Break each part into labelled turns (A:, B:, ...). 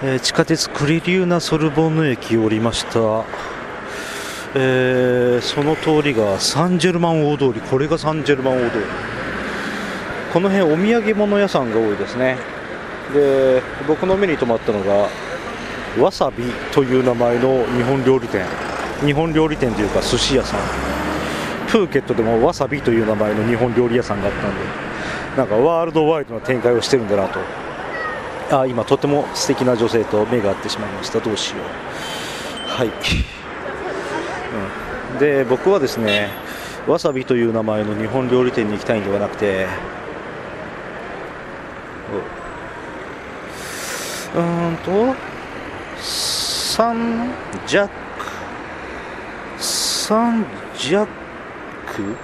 A: 地下鉄クリリューナ・ソルボンヌ駅を降りました。その通りがサンジェルマン大通り。これがサンジェルマン大通り。この辺お土産物屋さんが多いですね。で、僕の目に留まったのがわさびという名前の日本料理店というか寿司屋さん。プーケットでもわさびという名前の日本料理屋さんがあったんで、なんかワールドワイドな展開をしてるんだなと。今とても素敵な女性と目が合ってしまいました。どうしよう。はい、で、僕はですね、わさびという名前の日本料理店に行きたいんではなくて、サンジャック、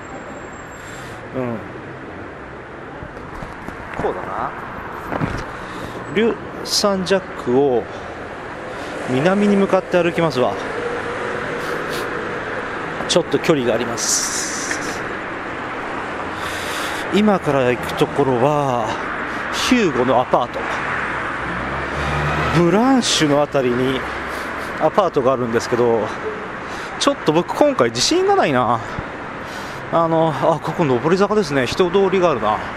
A: こうだな。リュ・サンジャックを南に向かって歩きますわ。ちょっと距離があります。今から行くところはヒューゴのアパート、ブランシュのあたりにアパートがあるんですけど、ちょっと僕今回自信がないな。ここ上り坂ですね。人通りがあるな。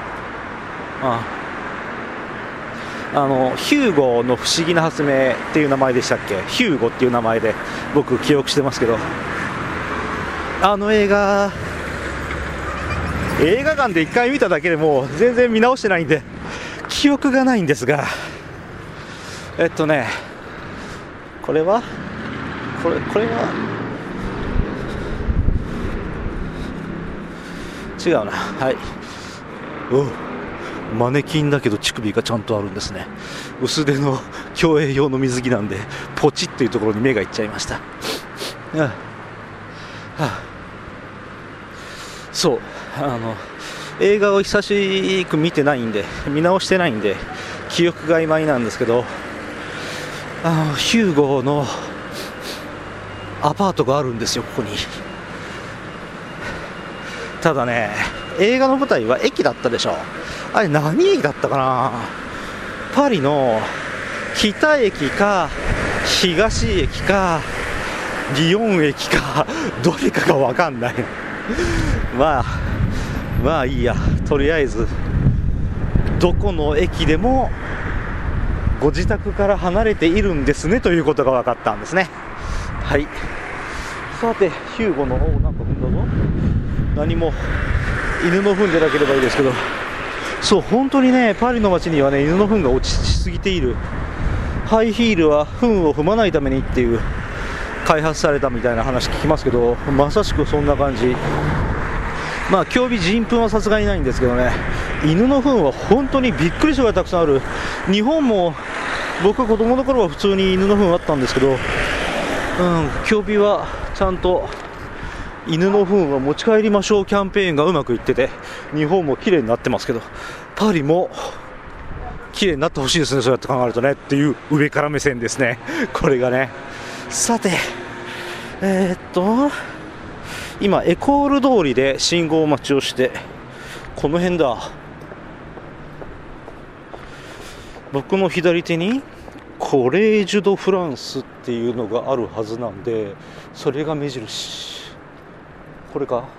A: ヒューゴの不思議な発明っていう名前でしたっけ。ヒューゴっていう名前で僕記憶してますけど、映画館で1回見ただけでもう全然見直してないんで記憶がないんですが、これは違うな。はい。マネキンだけど乳首がちゃんとあるんですね。薄手の競泳用の水着なんでポチッというところに目がいっちゃいました。そう、映画を久しく見てないんで、見直してないんで記憶が曖昧なんですけど、ヒューゴのアパートがあるんですよ、ここに。ただね、映画の舞台は駅だったでしょ。あれ何駅だったかな。パリの北駅か東駅かリヨン駅かどれかが分かんないまあいいや。とりあえずどこの駅でもご自宅から離れているんですねということが分かったんですね。はい。さて、ヒューゴのなんか踏んだぞ。何も犬の糞でなければいいですけど、そう、本当にね、パリの街にはね、犬の糞が落ちすぎている。ハイヒールは糞を踏まないためにっていう開発されたみたいな話聞きますけど、まさしくそんな感じ。競技人糞はさすがにないんですけどね、犬の糞は本当にびっくりしたぐらいたくさんある。日本も僕は子供の頃は普通に犬の糞あったんですけど、競技はちゃんと犬の糞は持ち帰りましょうキャンペーンがうまくいってて、日本も綺麗になってますけど、パリも綺麗になってほしいですね。そうやって考えるとねっていう上から目線ですね、これがね。さて、今エコール通りで信号待ちをして、この辺だ。僕の左手にコレージュ・ド・フランスっていうのがあるはずなんで、それが目印。これか。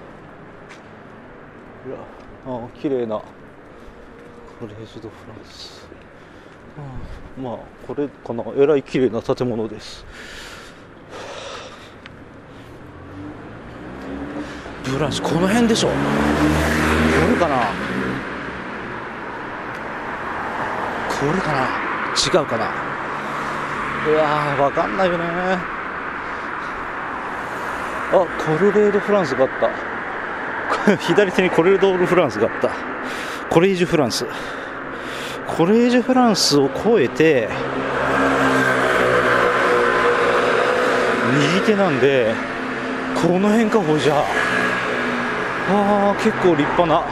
A: 綺麗なコレージュ・ド・フランス。これかな。えらい綺麗な建物です。ブランシュ、この辺でしょ。これかな。これかな。違うかな。わかんないよね。コルレード・フランスがあった左手にコレード・フランスがあった。コレージュ・フランス。コレージュ・フランスを越えて右手なんで、この辺か。ほいじゃ結構立派な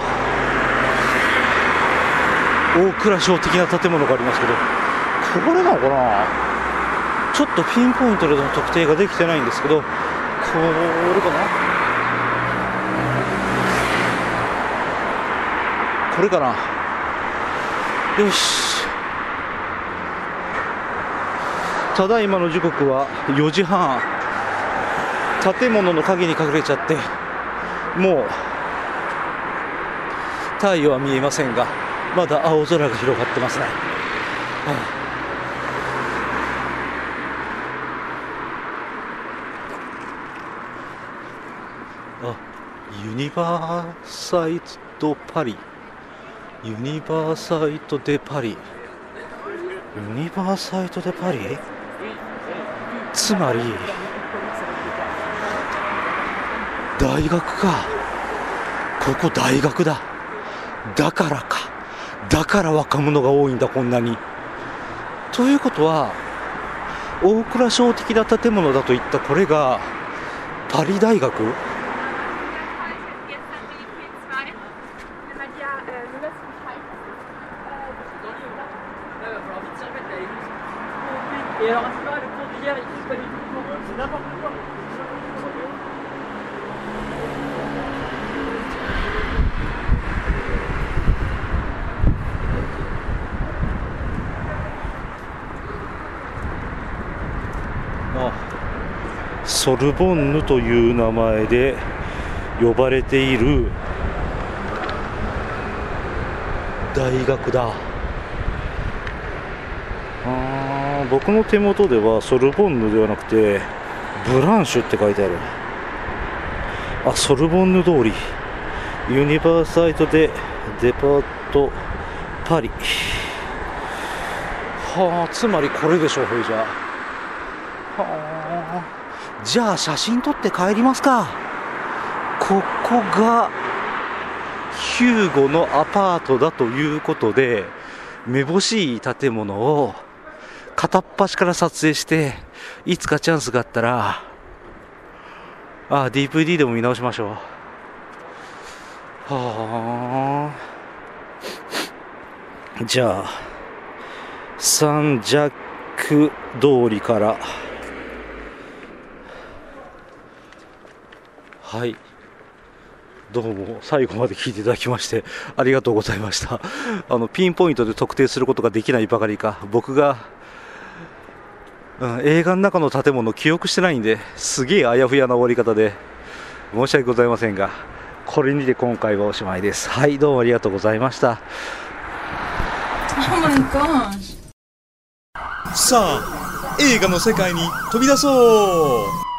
A: 大蔵省的な建物がありますけど、これなのかな。ちょっとピンポイントでの特定ができてないんですけど、これかな。これかな。よし。 ただいまの時刻は4時半。建物の陰に隠れちゃってもう太陽は見えませんが、まだ青空が広がってますね。ユニバーサイトパリ、ユニバーサイトでパリ、ユニバーサイトでパリ、つまり大学か。ここ大学だ。だからか。だから若者が多いんだ、こんなに。ということは大蔵省的な建物だといったこれがパリ大学。ソルボンヌという名前で呼ばれている大学だ。僕の手元ではソルボンヌではなくてブランシュって書いてある。ソルボンヌ通り、ユニバーサイトでデパートパリ。つまりこれでしょう。ほいじゃじゃあ写真撮って帰りますか。ここがヒューゴのアパートだということで、めぼしい建物を片っ端から撮影して、いつかチャンスがあったらDVD でも見直しましょう。じゃあサンジャック通りから、はい、どうも最後まで聞いていただきましてありがとうございました。ピンポイントで特定することができないばかりか、僕が、映画の中の建物を記憶してないんで、すげえあやふやな終わり方で申し訳ございませんが、これにて今回はおしまいです。はい、どうもありがとうございました。
B: さあ、映画の世界に飛び出そう。